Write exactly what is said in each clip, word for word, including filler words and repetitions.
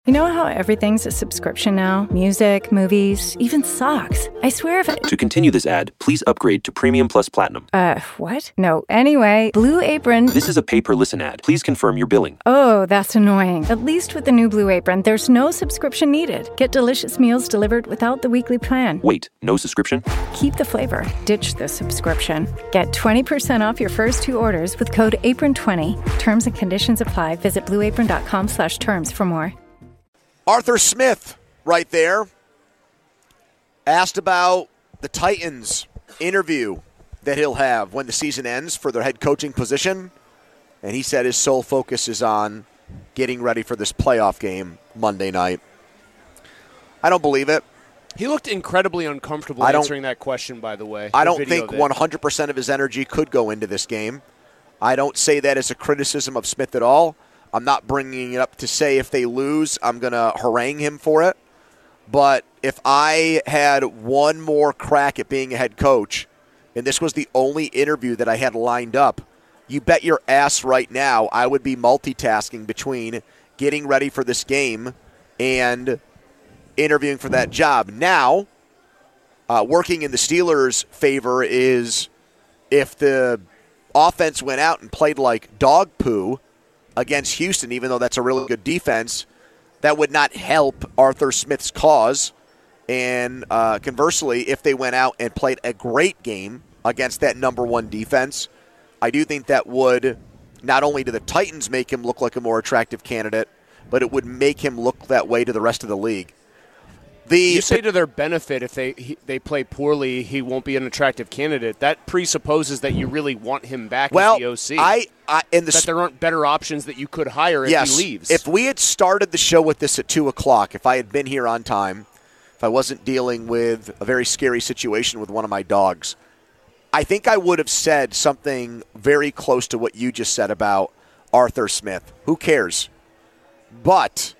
You know how everything's a subscription now? Music, movies, even socks. I swear if it... To continue this ad, please upgrade to Premium Plus Platinum. Uh, what? No. Anyway, Blue Apron... This is a pay-per-listen ad. Please confirm your billing. Oh, that's annoying. At least with the new Blue Apron, there's no subscription needed. Get delicious meals delivered without the weekly plan. Wait, no subscription? Keep the flavor. Ditch the subscription. Get twenty percent off your first two orders with code apron twenty. Terms and conditions apply. Visit blueapron.com slash terms for more. Arthur Smith, right there, asked about the Titans interview that he'll have when the season ends for their head coaching position, and he said his sole focus is on getting ready for this playoff game Monday night. I don't believe it. He looked incredibly uncomfortable answering that question, by the way. I don't think one hundred percent of his energy could go into this game. I don't say that as a criticism of Smith at all. I'm not bringing it up to say if they lose, I'm going to harangue him for it. But if I had one more crack at being a head coach, and this was the only interview that I had lined up, you bet your ass right now I would be multitasking between getting ready for this game and interviewing for that job. Now, uh, working in the Steelers' favor is if the offense went out and played like dog poo against Houston, even though that's a really good defense, that would not help Arthur Smith's cause. And uh, conversely, if they went out and played a great game against that number one defense, I do think that would not only to the Titans make him look like a more attractive candidate, but it would make him look that way to the rest of the league. The, you say to their benefit, if they he, they play poorly, he won't be an attractive candidate. That presupposes that you really want him back well, as the O C. I, I, in the that there aren't better options that you could hire if yes, he leaves. If we had started the show with this at two o'clock, if I had been here on time, if I wasn't dealing with a very scary situation with one of my dogs, I think I would have said something very close to what you just said about Arthur Smith. Who cares? But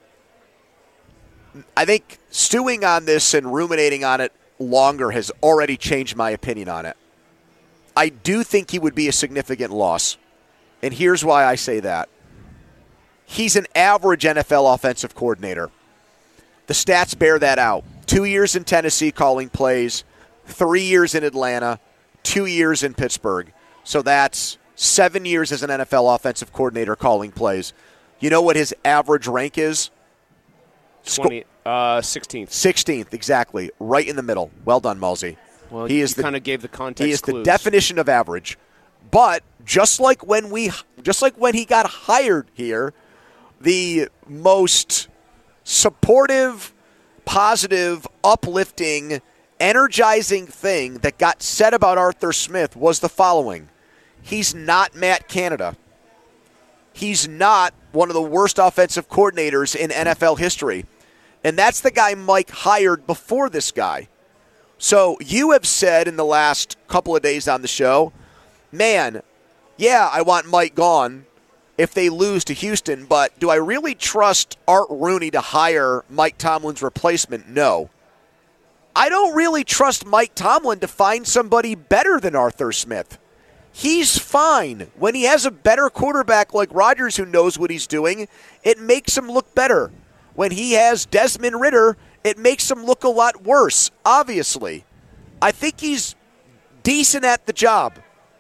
I think stewing on this and ruminating on it longer has already changed my opinion on it. I do think he would be a significant loss. And here's why I say that. He's an average N F L offensive coordinator. The stats bear that out. Two years in Tennessee calling plays, three years in Atlanta, two years in Pittsburgh. So that's seven years as an N F L offensive coordinator calling plays. You know what his average rank is? twenty, uh, sixteenth. sixteenth, exactly. Right in the middle. Well done, Malsey. Well, he is kind of gave the context He is clues. the definition of average. But just like when we, just like when he got hired here, the most supportive, positive, uplifting, energizing thing that got said about Arthur Smith was the following. He's not Matt Canada. He's not one of the worst offensive coordinators in N F L history. And that's the guy Mike hired before this guy. So you have said in the last couple of days on the show, man, yeah, I want Mike gone if they lose to Houston, but do I really trust Art Rooney to hire Mike Tomlin's replacement? No. I don't really trust Mike Tomlin to find somebody better than Arthur Smith. He's fine. When he has a better quarterback like Rodgers who knows what he's doing, it makes him look better. When he has Desmond Ridder, it makes him look a lot worse, obviously. I think he's decent at the job.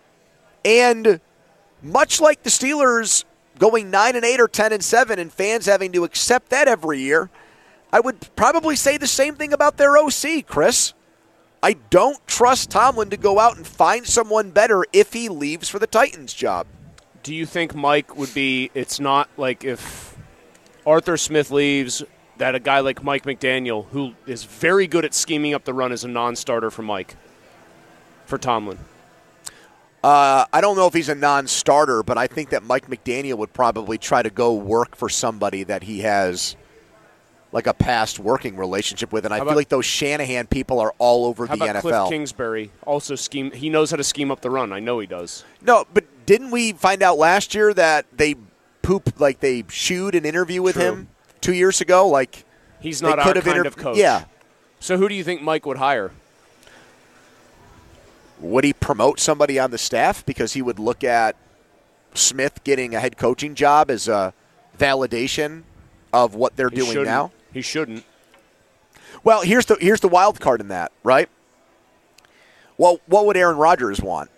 And much like the Steelers going nine and eight or ten and seven and fans having to accept that every year, I would probably say the same thing about their O C, Chris. I don't trust Tomlin to go out and find someone better if he leaves for the Titans job. Do you think Mike would be, it's not like if Arthur Smith leaves, that a guy like Mike McDaniel, who is very good at scheming up the run, is a non-starter for Mike, for Tomlin? Uh, I don't know if he's a non-starter, but I think that Mike McDaniel would probably try to go work for somebody that he has like a past working relationship with, and I how feel about, like those Shanahan people are all over how the about N F L. Cliff Kingsbury also scheme. He knows how to scheme up the run. I know he does. No, but didn't we find out last year that they poop like they shooed an interview with True. him two years ago? Like he's not they our could have kind inter- of coach. Yeah. So who do you think Mike would hire? Would he promote somebody on the staff because he would look at Smith getting a head coaching job as a validation of what they're He doing shouldn't. now? He shouldn't. Well, here's the here's the wild card in that, right? Well, what would Aaron Rodgers want?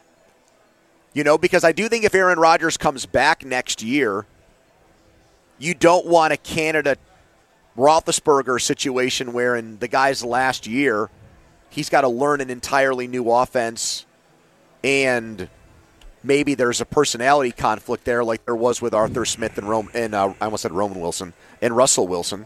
You know, because I do think if Aaron Rodgers comes back next year, you don't want a Canada Roethlisberger situation where in the guy's last year, he's got to learn an entirely new offense, and maybe there's a personality conflict there like there was with Arthur Smith and, Rome, and uh, I almost said Roman Wilson, and Russell Wilson.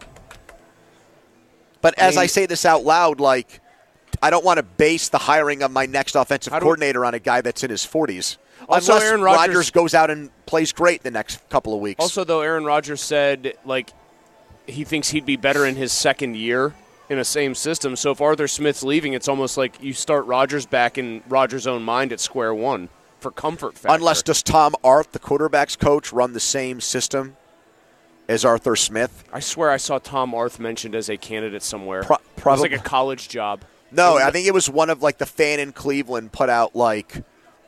But as I, mean, I say this out loud, like, I don't want to base the hiring of my next offensive coordinator on a guy that's in his forties. Also, Unless Aaron Rodgers, Rodgers goes out and plays great the next couple of weeks. Also, though, Aaron Rodgers said, like, he thinks he'd be better in his second year in a same system. So if Arthur Smith's leaving, it's almost like you start Rodgers back in Rodgers' own mind at square one for comfort factor. Unless does Tom Arth, the quarterback's coach, run the same system as Arthur Smith? I swear I saw Tom Arth mentioned as a candidate somewhere. Pro- probably. It was like a college job. No, I think it was one of, like, the fan in Cleveland put out, like,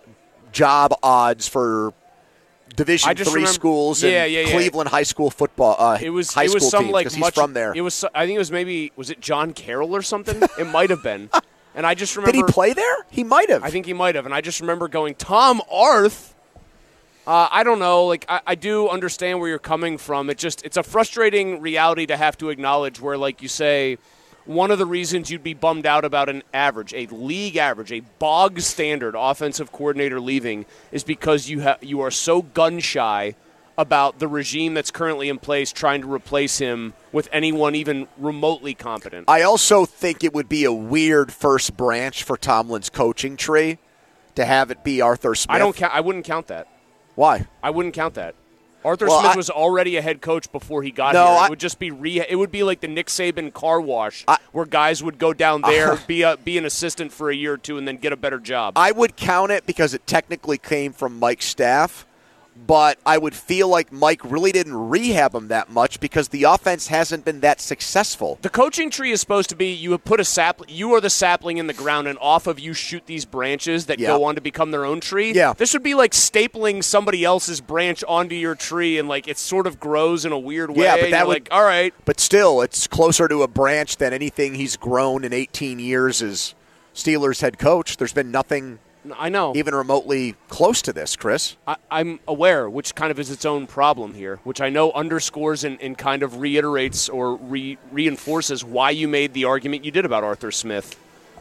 job odds for Division three remember, schools yeah, and yeah, yeah. Cleveland high school football. Uh, it was high it school was some teams, like he's much, from there. It was I think it was maybe was it John Carroll or something? It might have been. And I just remember. Did he play there? He might have. I think he might have. And I just remember going, Tom Arth. Uh, I don't know. Like I, I do understand where you're coming from. It just it's a frustrating reality to have to acknowledge. Where, like you say, one of the reasons you'd be bummed out about an average, a league average, a bog standard offensive coordinator leaving is because you ha- you are so gun shy about the regime that's currently in place trying to replace him with anyone even remotely competent. I also think it would be a weird first branch for Tomlin's coaching tree to have it be Arthur Smith. I don't. Ca- I wouldn't count that. Why? I wouldn't count that. Arthur well, Smith I, was already a head coach before he got no, here. It I, would just be re- It would be like the Nick Saban car wash, I, where guys would go down there, uh, be a, be an assistant for a year or two, and then get a better job. I would count it because it technically came from Mike's staff, but I would feel like Mike really didn't rehab him that much because the offense hasn't been that successful. The coaching tree is supposed to be you have put a sapling, you are the sapling in the ground, and off of you shoot these branches that yeah. go on to become their own tree. Yeah. This would be like stapling somebody else's branch onto your tree, and like it sort of grows in a weird way. Yeah, but that would, like, all right. But still, it's closer to a branch than anything he's grown in eighteen years as Steelers head coach. There's been nothing I know. even remotely close to this, Chris. I, I'm aware, which kind of is its own problem here, which I know underscores and, and kind of reiterates or re- reinforces why you made the argument you did about Arthur Smith.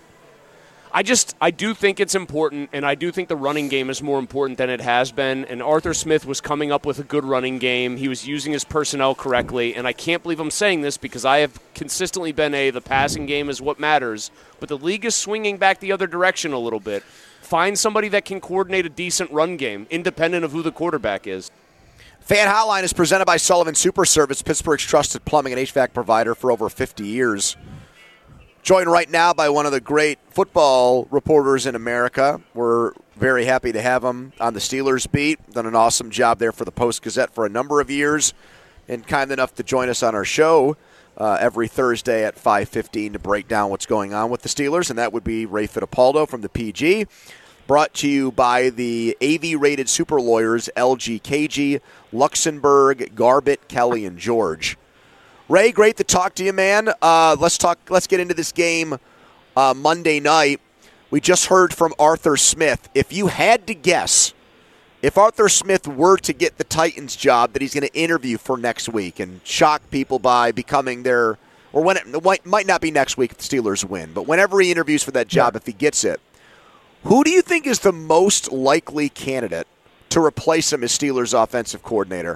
I just, I do think it's important, and I do think the running game is more important than it has been, and Arthur Smith was coming up with a good running game. He was using his personnel correctly, and I can't believe I'm saying this because I have consistently been a the passing game is what matters, but the league is swinging back the other direction a little bit. Find somebody that can coordinate a decent run game, independent of who the quarterback is. Fan Hotline is presented by Sullivan Super Service, Pittsburgh's trusted plumbing and H V A C provider for over fifty years. Joined right now by one of the great football reporters in America. We're very happy to have him on the Steelers beat. Done an awesome job there for the Post-Gazette for a number of years, and kind enough to join us on our show uh, every Thursday at five fifteen to break down what's going on with the Steelers, and that would be Ray Fittipaldo from the P G. Brought to you by the A V-rated super lawyers L G K G, Luxembourg, Garbett, Kelly, and George. Ray, great to talk to you, man. Uh, let's talk. Let's get into this game uh, Monday night. We just heard from Arthur Smith. If you had to guess, if Arthur Smith were to get the Titans job that he's going to interview for next week and shock people by becoming their, or when it, it might not be next week if the Steelers win, but whenever he interviews for that job, yeah. if he gets it, who do you think is the most likely candidate to replace him as Steelers offensive coordinator?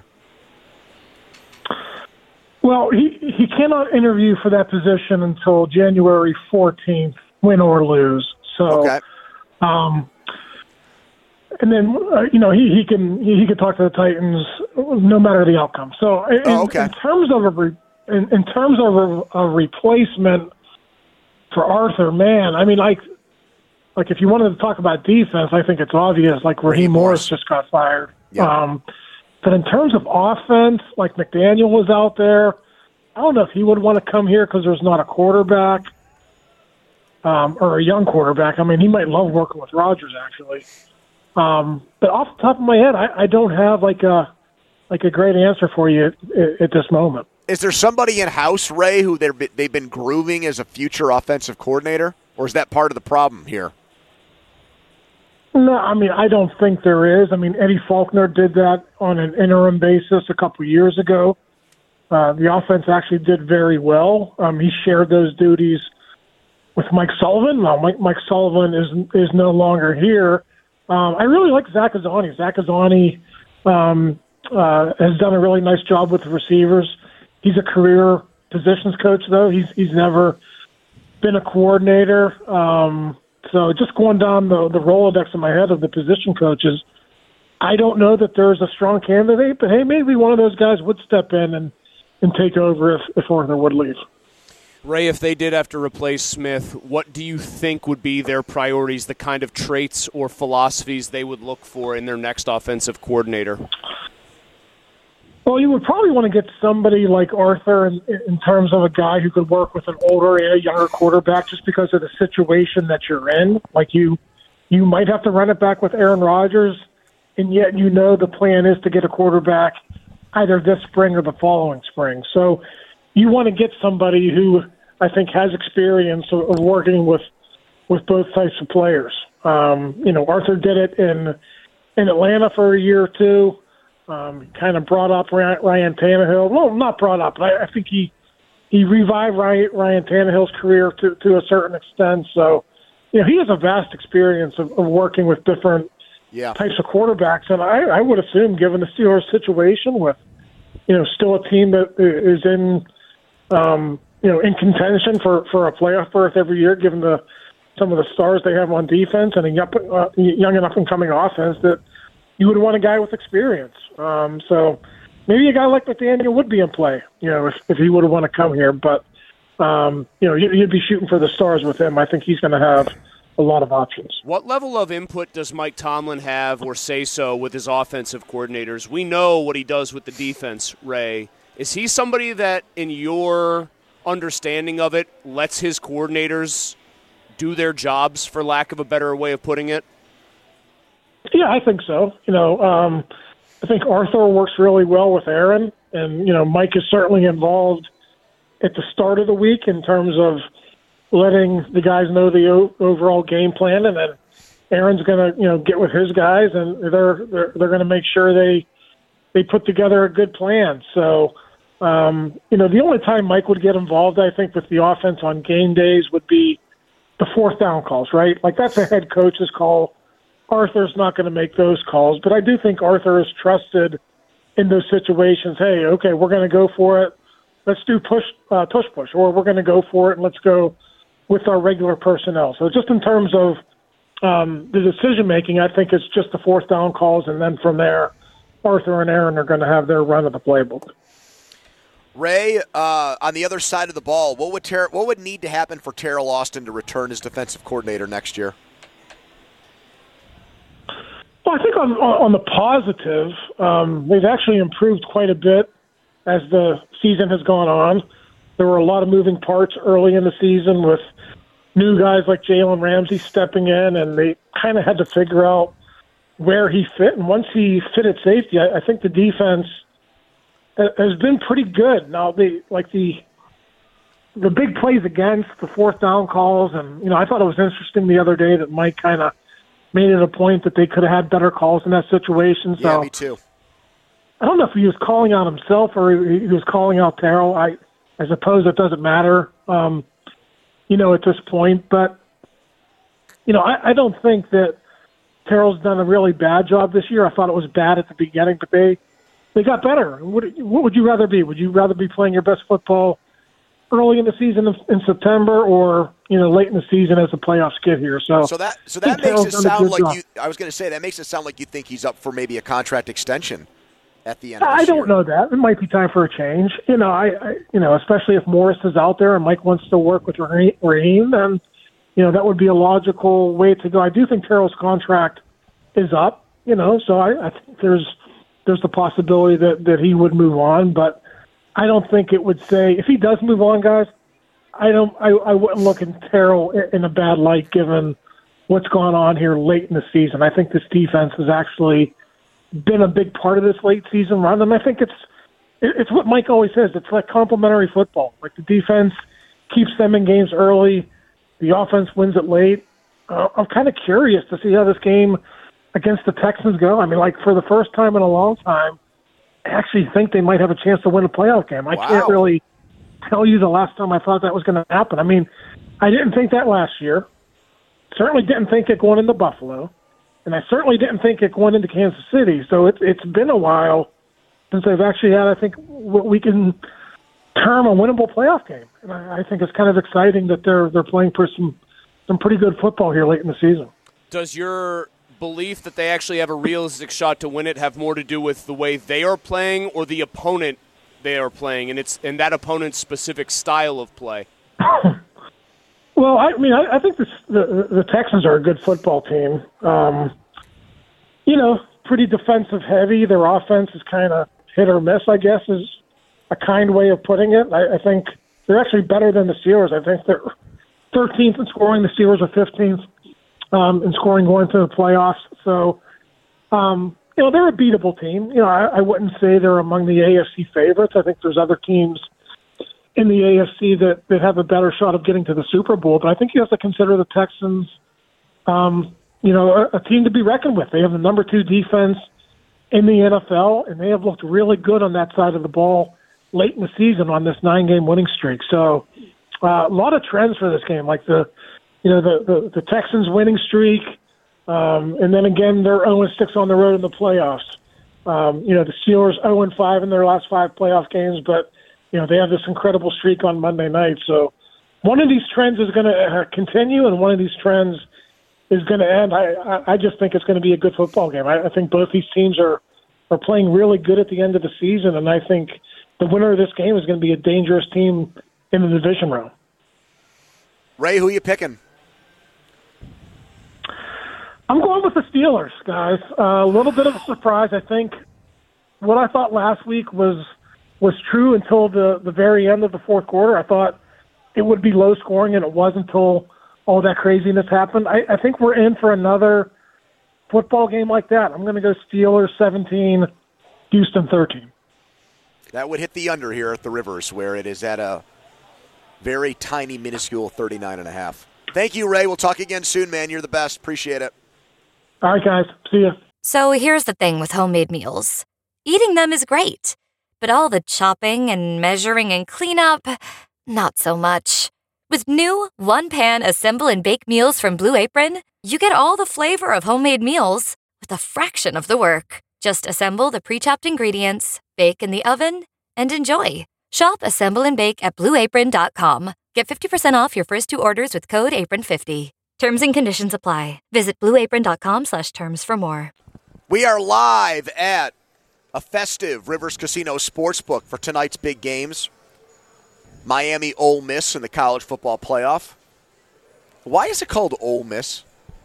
Well, he, he cannot interview for that position until January fourteenth, win or lose. So, okay. um, and then, uh, you know, he, he can he, he can talk to the Titans no matter the outcome. So in, oh, okay. in terms of a re, in, in terms of a, a replacement for Arthur, man, I mean, like, like if you wanted to talk about defense, I think it's obvious, like Raheem Morris just got fired. Yeah. Um, But in terms of offense, like McDaniel was out there, I don't know if he would want to come here because there's not a quarterback um, or a young quarterback. I mean, he might love working with Rodgers, actually. Um, but off the top of my head, I, I don't have like a like a great answer for you at, at this moment. is there somebody in house, Ray, who they're they've been grooming as a future offensive coordinator, or is that part of the problem here? No, I mean, I don't think there is. I mean, Eddie Faulkner did that on an interim basis a couple of years ago. Uh, the offense actually did very well. Um, he shared those duties with Mike Sullivan. Now, Mike, Mike Sullivan is is no longer here. Um, I really like Zach Azzani. Zach Azzani um, uh, has done a really nice job with the receivers. He's a career positions coach, though. He's he's never been a coordinator. Um, so just going down the, the Rolodex in my head of the position coaches, I don't know that there's a strong candidate, but hey, maybe one of those guys would step in and, and take over if, if Arthur would leave. Ray, if they did have to replace Smith, what do you think would be their priorities, the kind of traits or philosophies they would look for in their next offensive coordinator? Well, you would probably want to get somebody like Arthur in, in terms of a guy who could work with an older and a younger quarterback just because of the situation that you're in. Like you, you might have to run it back with Aaron Rodgers, and yet you know the plan is to get a quarterback either this spring or the following spring. So you want to get somebody who I think has experience of, of working with with both types of players. Um, you know, Arthur did it in in Atlanta for a year or two. Um, kind of brought up Ryan, Ryan Tannehill. Well, not brought up, but I, I think he he revived Ryan, Ryan Tannehill's career to, to a certain extent. So, you know, he has a vast experience of, of working with different yeah. types of quarterbacks. And I, I would assume, given the Steelers' situation with, you know, still a team that is in, um, you know, in contention for, for a playoff berth every year, given the some of the stars they have on defense and a young, uh, young and up-and-coming offense, that you would want a guy with experience. Um, so maybe a guy like McDaniel would be in play, you know, if, if he would have want to come here. But, um, you know, you'd, you'd be shooting for the stars with him. I think he's going to have a lot of options. What level of input does Mike Tomlin have or say so with his offensive coordinators? We know what he does with the defense, Ray. Is he somebody that, in your understanding of it, lets his coordinators do their jobs, for lack of a better way of putting it? Yeah, I think so. You know, um, I think Arthur works really well with Aaron, and, you know, Mike is certainly involved at the start of the week in terms of letting the guys know the o- overall game plan, and then Aaron's going to, you know, get with his guys, and they're they're, they're going to make sure they they put together a good plan. So, um, you know, the only time Mike would get involved, I think, with the offense on game days would be the fourth down calls, right? Like, that's a head coach's call. Arthur's not going to make those calls, but I do think Arthur is trusted in those situations. Hey, okay, we're going to go for it. Let's do push, uh, tush push, or we're going to go for it and let's go with our regular personnel. So just in terms of um, the decision making, I think it's just the fourth down calls, and then from there, Arthur and Aaron are going to have their run of the playbook. Ray, uh, on the other side of the ball, what would Ter- what would need to happen for Teryl Austin to return as defensive coordinator next year? Well, I think on on the positive, um, they've actually improved quite a bit as the season has gone on. There were a lot of moving parts early in the season with new guys like Jalen Ramsey stepping in, and they kind of had to figure out where he fit. And once he fit at safety, I, I think the defense has been pretty good. Now, the like the the big plays against the fourth down calls, and you know, I thought it was interesting the other day that Mike kind of made it a point that they could have had better calls in that situation. So yeah, me too. I don't know if he was calling out himself or he was calling out Teryl. I, I suppose it doesn't matter, um, you know, at this point. But, you know, I, I don't think that Teryl's done a really bad job this year. I thought it was bad at the beginning, but they, they got better. What, what would you rather be? Would you rather be playing your best football early in the season in September, or you know, late in the season as the playoffs get here? So, so that so that makes it sound like you. I was going to say that makes it sound like you think he's up for maybe a contract extension at the end of I this don't year. know that. It might be time for a change. You know, I, I you know, especially if Morris is out there and Mike wants to work with Raheem, then you know that would be a logical way to go. I do think Teryl's contract is up. You know, so I, I think there's there's the possibility that that he would move on, but I don't think it would say, if he does move on, guys, I don't. I, I wouldn't look at Teryl in a bad light given what's gone on here late in the season. I think this defense has actually been a big part of this late season run, and I think it's it, it's what Mike always says. It's like complementary football. Like the defense keeps them in games early, the offense wins it late. Uh, I'm kind of curious to see how this game against the Texans go. I mean, like for the first time in a long time, I actually think they might have a chance to win a playoff game. I Wow. can't really tell you the last time I thought that was going to happen. I mean, I didn't think that last year. Certainly didn't think it going into Buffalo. And I certainly didn't think it going into Kansas City. So it's it's been a while since they've actually had, I think, what we can term a winnable playoff game. And I, I think it's kind of exciting that they're they're playing for some, some pretty good football here late in the season. Does your belief that they actually have a realistic shot to win it have more to do with the way they are playing or the opponent they are playing, and it's and that opponent's specific style of play? Well, I mean, I, I think this, the the Texans are a good football team. Um, you know, pretty defensive heavy. Their offense is kind of hit or miss, I guess, is a kind way of putting it. I, I think they're actually better than the Steelers. I think they're thirteenth in scoring. The Steelers are fifteenth um, in scoring going to the playoffs. So, um, you know, they're a beatable team. You know, I, I wouldn't say they're among the A F C favorites. I think there's other teams in the A F C that, that have a better shot of getting to the Super Bowl. But I think you have to consider the Texans, um, you know, a, a team to be reckoned with. They have the number two defense in the N F L, and they have looked really good on that side of the ball late in the season on this nine-game winning streak. So uh, a lot of trends for this game, like the, you know, the, the, the Texans winning streak, um, and then again they're oh and six on the road in the playoffs. Um, you know, the Steelers oh and five in their last five playoff games, but you know, they have this incredible streak on Monday night. So one of these trends is going to uh, continue, and one of these trends is going to end. I, I, I just think it's going to be a good football game. I, I think both these teams are, are playing really good at the end of the season, and I think the winner of this game is going to be a dangerous team in the division round. Ray, who are you picking? I'm going with the Steelers, guys. Uh, a little bit of a surprise. I think what I thought last week was was true until the, the very end of the fourth quarter. I thought it would be low scoring, and it was until all that craziness happened. I, I think we're in for another football game like that. I'm going to go Steelers seventeen, Houston thirteen. That would hit the under here at the Rivers, where it is at a very tiny, minuscule thirty-nine and a half. Thank you, Ray. We'll talk again soon, man. You're the best. Appreciate it. All right, guys. See ya. So here's the thing with homemade meals. Eating them is great. But all the chopping and measuring and cleanup, not so much. With new one-pan assemble and bake meals from Blue Apron, you get all the flavor of homemade meals with a fraction of the work. Just assemble the pre-chopped ingredients, bake in the oven, and enjoy. Shop, assemble, and bake at blue apron dot com. Get fifty percent off your first two orders with code apron fifty. Terms and conditions apply. Visit blue apron dot com slash terms for more. We are live at a festive Rivers Casino Sportsbook for tonight's big games. Miami Ole Miss in the college football playoff. Why is it called Ole Miss?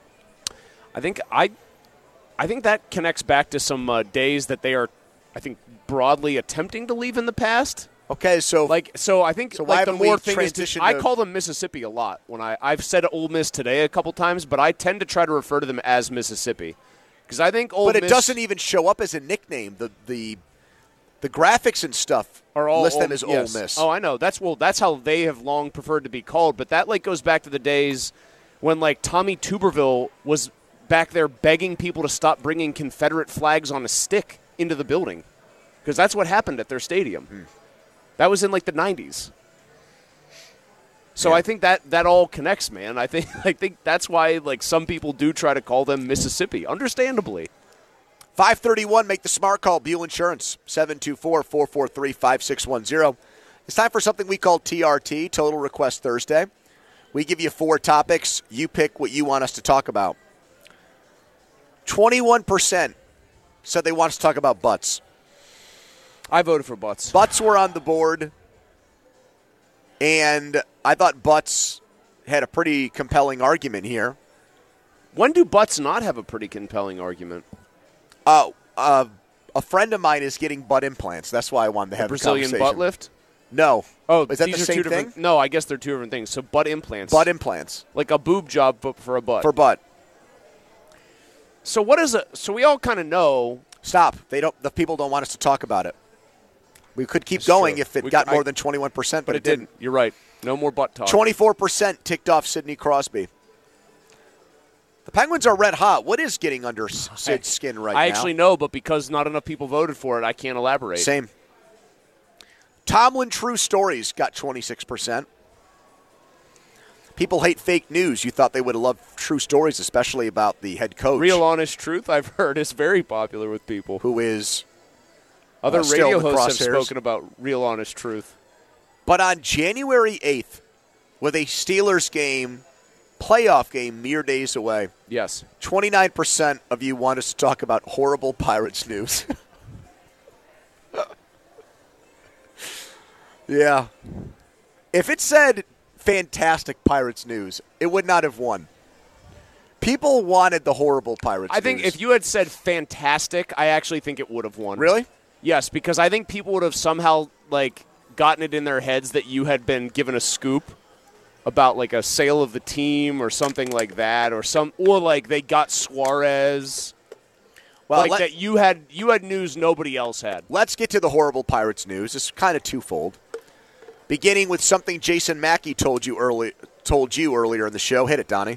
I think I, I think that connects back to some uh, days that they are, I think, broadly attempting to leave in the past. Okay, so like so, I think so why like the haven't we more thing is, transitioned to, I to- call them Mississippi a lot. When I I've said Ole Miss today a couple times, but I tend to try to refer to them as Mississippi. Because I think Ole but it Miss doesn't even show up as a nickname. The the the graphics and stuff are all list Ole, them as yes. Ole Miss. Oh, I know. That's well. That's how they have long preferred to be called. But that like goes back to the days when like Tommy Tuberville was back there begging people to stop bringing Confederate flags on a stick into the building, because that's what happened at their stadium. Hmm. That was in like the nineties. So Yeah. I think that, that all connects, man. I think I think that's why like some people do try to call them Mississippi, understandably. five thirty-one, make the smart call. Buell Insurance, seven two four, four four three, five six one zero. It's time for something we call T R T, Total Request Thursday. We give you four topics. You pick what you want us to talk about. twenty-one percent said they want us to talk about butts. I voted for Butts. Butts were on the board, and I thought Butts had a pretty compelling argument here. When do Butts not have a pretty compelling argument? Uh, uh, a friend of mine is getting butt implants. That's why I wanted to have A Brazilian the butt conversation. lift? No. Oh, is that these the are same two thing? different. No, I guess they're two different things. So butt implants. Butt implants like a boob job, but for a butt. for butt. So what is a? So we all kind of know. Stop. They don't. The people don't want us to talk about it. We could keep That's going true. if it We got could- more I- than twenty-one percent, but, But it didn't. You're right. No more butt talk. twenty-four percent ticked off Sidney Crosby. The Penguins are red hot. What is getting under Sid's skin right I now? actually know, but because not enough people voted for it, I can't elaborate. Same. Tomlin True Stories got twenty-six percent. People hate fake news. You thought they would have loved true stories, especially about the head coach. Real Honest Truth, I've heard, is very popular with people. Who is Other uh, still radio in the hosts have crosshairs. spoken about Real Honest Truth. But on January eighth, with a Steelers game, playoff game mere days away, Yes. twenty-nine percent of you want us to talk about horrible Pirates news. Yeah. If it said fantastic Pirates news, it would not have won. People wanted the horrible Pirates I think news. if you had said fantastic, I actually think it would have won. Really? Yes, because I think people would have somehow, like, gotten it in their heads that you had been given a scoop about, like, a sale of the team or something like that, or some, or like they got Suarez. Well, like let, that you had you had news nobody else had. let's get to the horrible Pirates news. It's kind of twofold. Beginning with something Jason Mackey told you early told you earlier in the show. Hit it, Donnie.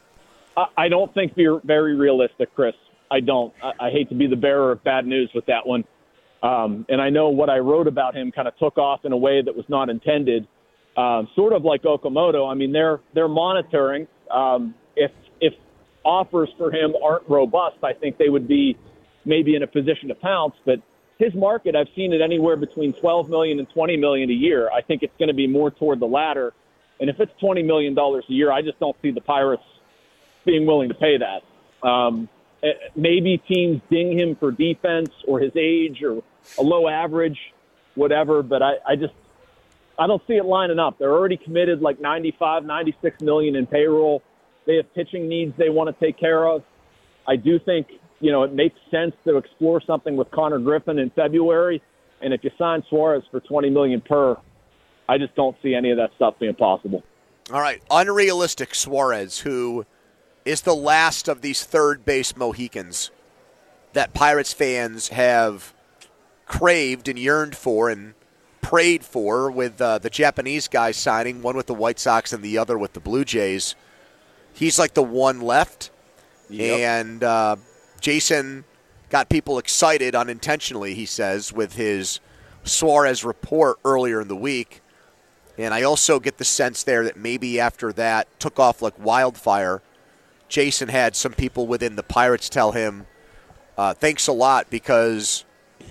I, I don't think you're very realistic, Chris. I don't. I, I hate to be the bearer of bad news with that one. Um, and I know what I wrote about him kind of took off in a way that was not intended. Um, sort of like Okamoto. I mean, they're they're monitoring. Um, if if offers for him aren't robust, I think they would be maybe in a position to pounce. But his market, I've seen it anywhere between twelve million dollars and twenty million dollars a year. I think it's going to be more toward the latter. And if it's twenty million dollars a year, I just don't see the Pirates being willing to pay that. Um, maybe teams ding him for defense or his age or a low average, whatever. But I, I just I don't see it lining up. They're already committed like ninety-five, ninety-six million in payroll. They have pitching needs they want to take care of. I do think, you know, it makes sense to explore something with Connor Griffin in February. And if you sign Suarez for twenty million dollars per, I just don't see any of that stuff being possible. All right. Unrealistic Suarez, who is the last of these third base Mohicans that Pirates fans have craved and yearned for and prayed for, with uh, the Japanese guy signing, one with the White Sox and the other with the Blue Jays. He's like the one left. Yep. And uh, Jason got people excited unintentionally, he says, with his Suarez report earlier in the week. And I also get the sense there that maybe after that took off like wildfire, Jason had some people within the Pirates tell him, uh, thanks a lot, because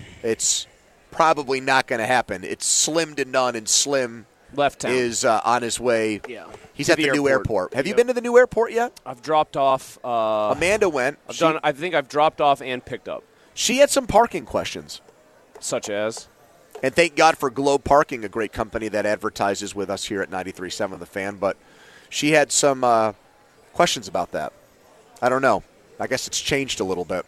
it's probably not going to happen. It's slim to none, and Slim Left town. is uh, on his way. Yeah. He's To at the, the new airport. airport. Have you Yep. been to the new airport yet? I've dropped off. Uh, Amanda went. I've She, done. I think I've dropped off and picked up, she had some parking questions. such as. And thank God for Globe Parking, a great company that advertises with us here at ninety-three point seven The Fan. But she had some uh, questions about that. I don't know. I guess it's changed a little bit.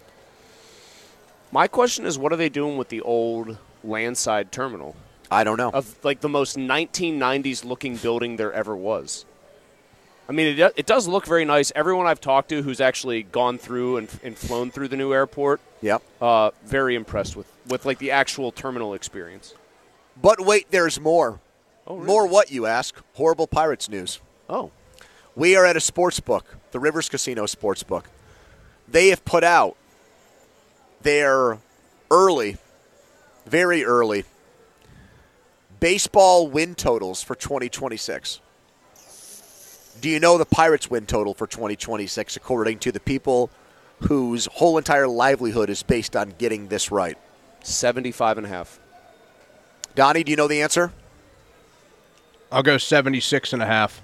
My question is, what are they doing with the old landside terminal? I don't know. Of like the most nineteen nineties looking building there ever was. I mean, it, do- it does look very nice. Everyone I've talked to who's actually gone through and, and flown through the new airport, Yep. uh, very impressed with, with like the actual terminal experience. But wait, there's more. Oh, really? More what, you ask? Horrible Pirates news. Oh, We are at a sports book, the Rivers Casino Sportsbook. They have put out their early, very early, baseball win totals for twenty twenty-six. Do you know the Pirates win total for twenty twenty-six, according to the people whose whole entire livelihood is based on getting this right? seventy-five and a half. Donnie, do you know the answer? I'll go seventy-six and a half.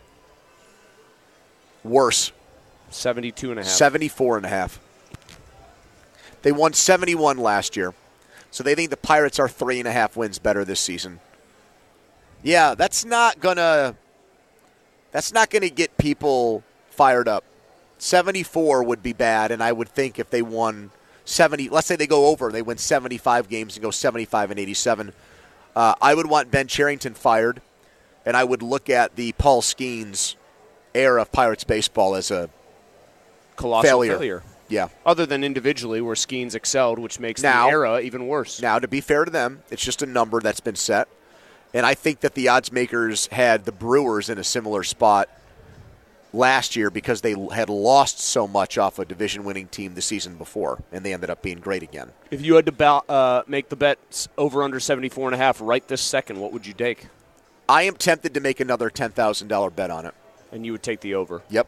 Worse. seventy-two and a half. seventy-four and a half. They won seventy-one last year. So they think the Pirates are three and a half wins better this season. Yeah, that's not gonna that's not gonna get people fired up. seventy-four would be bad, and I would think if they won seventy, let's say they go over, they win seventy-five games and go seventy-five and eighty-seven. Uh, I would want Ben Cherington fired, and I would look at the Paul Skeens era of Pirates baseball as a Colossal failure. failure. Yeah. Other than individually, where Skeens excelled, which makes Now- the era even worse. Now, to be fair to them, it's just a number that's been set. And I think that the odds makers had the Brewers in a similar spot last year because they had lost so much off a division-winning team the season before, and they ended up being great again. If you had to ba- uh, make the bet over under seventy-four and a half right this second, what would you take? I am tempted to make another ten thousand dollars bet on it. And you would take the over. Yep.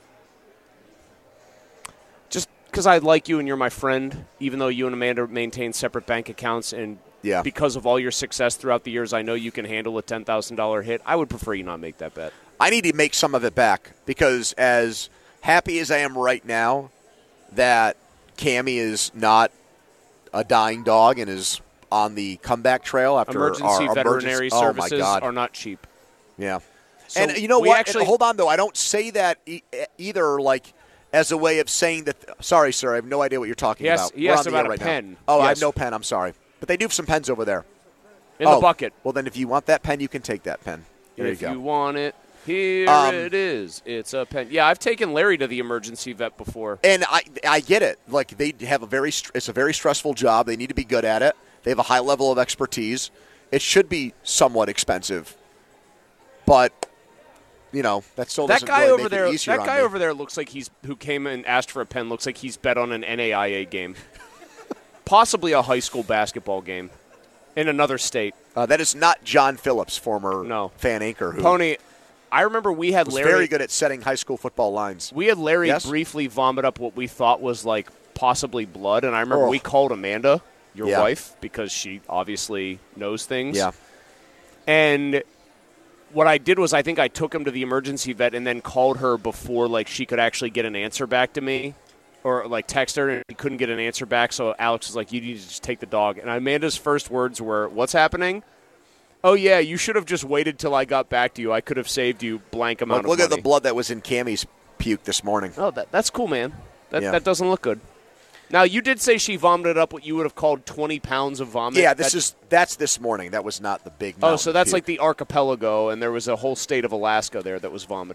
Just because I like you and you're my friend, even though you and Amanda maintain separate bank accounts, and Yeah. because of all your success throughout the years, I know you can handle a ten thousand dollars hit. I would prefer you not make that bet. I need to make some of it back because as happy as I am right now that Cammie is not a dying dog and is on the comeback trail after Emergency our veterinary emergency, services oh my God. are not cheap. Yeah. So and you know we what? Actually, And hold on, though. I don't say that e- either, like, as a way of saying that. Sorry, sir. I have no idea what you're talking He asked- about. he We're asked on the air about a right now. pen. Oh, I Yes. have no pen. I'm sorry. But they do have some pens over there. in oh, the bucket. Well, then if you want that pen, you can take that pen. There if you go. you want it, here Um, it is. It's a pen. Yeah, I've taken Larry to the emergency vet before. And I, I get it. Like they have a very, str- it's a very stressful job. They need to be good at it. They have a high level of expertise. It should be somewhat expensive, but you know that still That doesn't guy really over make there, it easier that on guy me. over there looks like he's who came and asked for a pen. Looks like he's bet on an N A I A game, possibly a high school basketball game in another state. Uh, that is not John Phillips, former No. fan anchor, who Pony, I remember we had was Larry. very good at setting high school football lines. We had Larry Yes? briefly vomit up what we thought was like possibly blood, and I remember Oh. we called Amanda, your Yeah. wife, because she obviously knows things. Yeah. And what I did was I think I took him to the emergency vet and then called her before like she could actually get an answer back to me, or like text her, and he couldn't get an answer back. So Alex was like, "You need to just take the dog." And Amanda's first words were, "What's happening?" "Oh yeah, you should have just waited till I got back to you. I could have saved you blank amount Look, look of at the money." blood that was in Cammie's puke this morning. Oh, that, that's cool, man. That Yeah. that doesn't look good. Now, you did say she vomited up what you would have called twenty pounds of vomit. Yeah, this That- is that's this morning. That was not the big. Oh, mountain so that's puke. like the archipelago, and there was a whole state of Alaska there that was vomited.